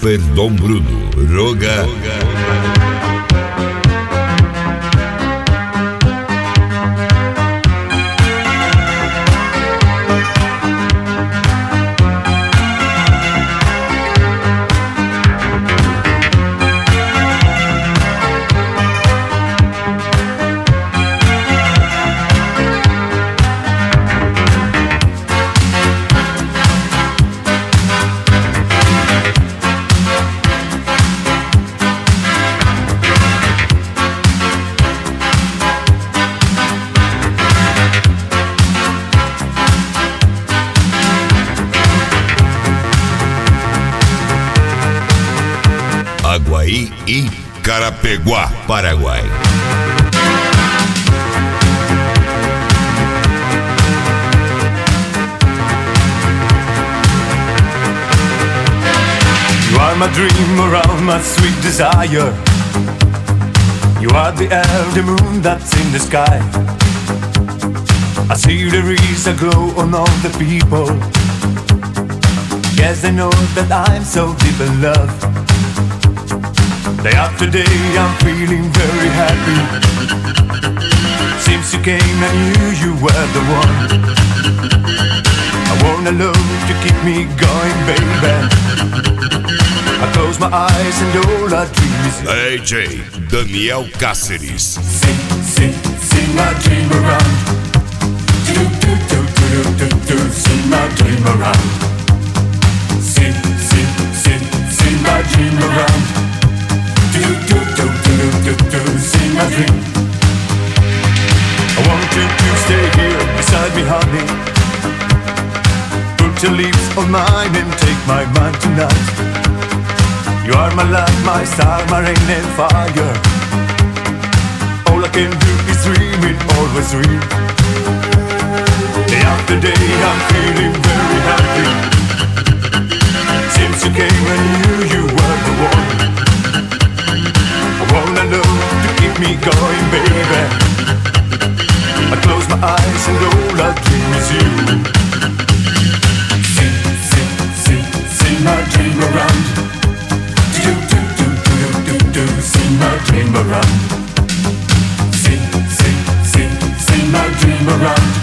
Super Dom Bruno Roga. Aguaí e Carapeguá, Paraguai. You are my dream around my sweet desire. You are the air, the moon that's in the sky. I see there is a glow on all the people. Yes, I know that I'm so deep in love. Day after day I'm feeling very happy. Since you came I knew you were the one. I want a love to keep me going, baby. I close my eyes and all I dream is you. AJ Daniel Cáceres. Sing my dream around. Sing my dream around. Sing my dream around. Sing my dream. I want you to stay here beside me, honey. Put your lips on mine and take my mind tonight. You are my light, my star, my rain and fire. All I can do is dream it, always dream. Day after day I'm feeling very happy. Since you came I knew you were the one. I wanna know to keep me going, baby. I close my eyes and all I dream is you. Sing my dream around. Sing my dream around. Sing my dream around.